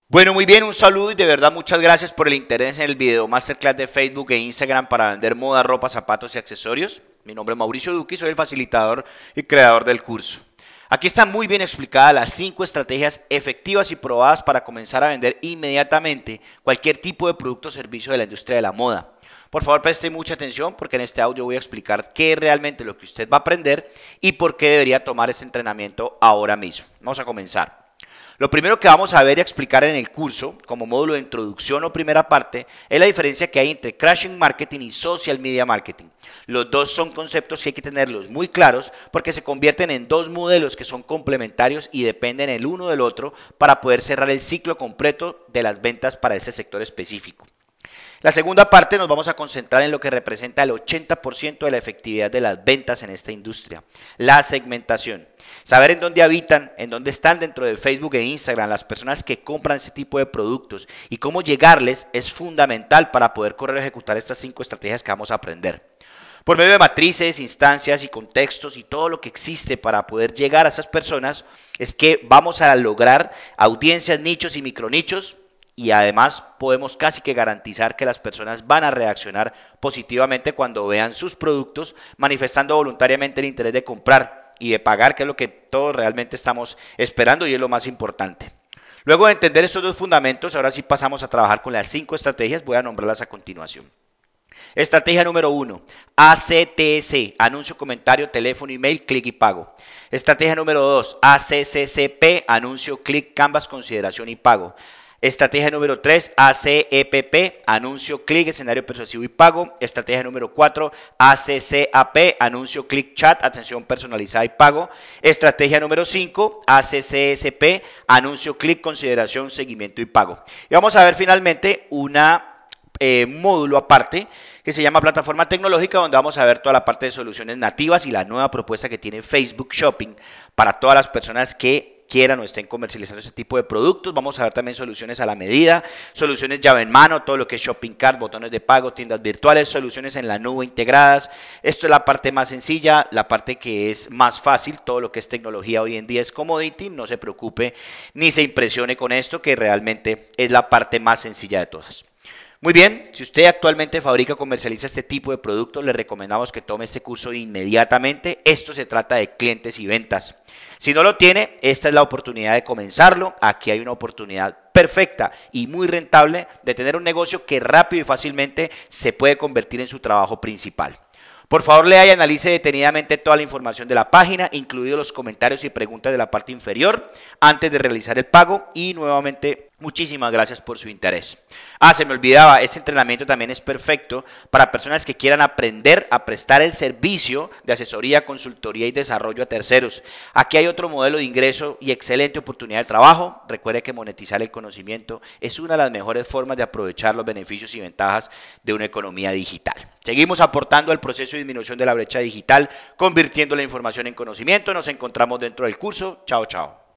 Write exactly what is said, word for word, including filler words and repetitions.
Bueno, muy bien, un saludo y de verdad muchas gracias por el interés en el video Masterclass de Facebook e Instagram para vender moda, ropa, zapatos y accesorios. Mi nombre es Mauricio Duque y soy el facilitador y creador del curso. Aquí están muy bien explicadas las cinco estrategias efectivas y probadas para comenzar a vender inmediatamente cualquier tipo de producto o servicio de la industria de la moda. Por favor, preste mucha atención porque en este audio voy a explicar qué es realmente lo que usted va a aprender y por qué debería tomar este entrenamiento ahora mismo. Vamos a comenzar. Lo primero que vamos a ver y explicar en el curso, como módulo de introducción o primera parte, es la diferencia que hay entre crashing marketing y social media marketing. Los dos son conceptos que hay que tenerlos muy claros porque se convierten en dos modelos que son complementarios y dependen el uno del otro para poder cerrar el ciclo completo de las ventas para ese sector específico. La segunda parte nos vamos a concentrar en lo que representa el ochenta por ciento de la efectividad de las ventas en esta industria, la segmentación. Saber en dónde habitan, en dónde están dentro de Facebook e Instagram las personas que compran ese tipo de productos y cómo llegarles es fundamental para poder correr a ejecutar estas cinco estrategias que vamos a aprender. Por medio de matrices, instancias y contextos y todo lo que existe para poder llegar a esas personas es que vamos a lograr audiencias, nichos y micronichos y además podemos casi que garantizar que las personas van a reaccionar positivamente cuando vean sus productos, manifestando voluntariamente el interés de comprar y de pagar, que es lo que todos realmente estamos esperando y es lo más importante. Luego de entender estos dos fundamentos, ahora sí pasamos a trabajar con las cinco estrategias, voy a nombrarlas a continuación. Estrategia número uno, A C T S, anuncio, comentario, teléfono, email, clic y pago. Estrategia número dos, A C C C P, anuncio, clic, canvas, consideración y pago. Estrategia número tres, A C E P P, anuncio, clic, escenario persuasivo y pago. Estrategia número cuatro, A C C A P, anuncio, clic, chat, atención personalizada y pago. Estrategia número cinco, A C C S P, anuncio, clic, consideración, seguimiento y pago. Y vamos a ver finalmente una eh, módulo aparte que se llama plataforma tecnológica, donde vamos a ver toda la parte de soluciones nativas y la nueva propuesta que tiene Facebook Shopping para todas las personas que quieran o estén comercializando ese tipo de productos. Vamos a ver también soluciones a la medida, soluciones llave en mano, todo lo que es shopping cart, botones de pago, tiendas virtuales, soluciones en la nube integradas. Esto es la parte más sencilla, la parte que es más fácil, todo lo que es tecnología hoy en día es commodity, no se preocupe ni se impresione con esto, que realmente es la parte más sencilla de todas. Muy bien, si usted actualmente fabrica o comercializa este tipo de productos, le recomendamos que tome este curso inmediatamente. Esto se trata de clientes y ventas. Si no lo tiene, esta es la oportunidad de comenzarlo. Aquí hay una oportunidad perfecta y muy rentable de tener un negocio que rápido y fácilmente se puede convertir en su trabajo principal. Por favor, lea y analice detenidamente toda la información de la página, incluidos los comentarios y preguntas de la parte inferior, antes de realizar el pago. Y nuevamente, muchísimas gracias por su interés. Ah, se me olvidaba, este entrenamiento también es perfecto para personas que quieran aprender a prestar el servicio de asesoría, consultoría y desarrollo a terceros. Aquí hay otro modelo de ingreso y excelente oportunidad de trabajo. Recuerde que monetizar el conocimiento es una de las mejores formas de aprovechar los beneficios y ventajas de una economía digital. Seguimos aportando al proceso de disminución de la brecha digital, convirtiendo la información en conocimiento. Nos encontramos dentro del curso. Chao, chao.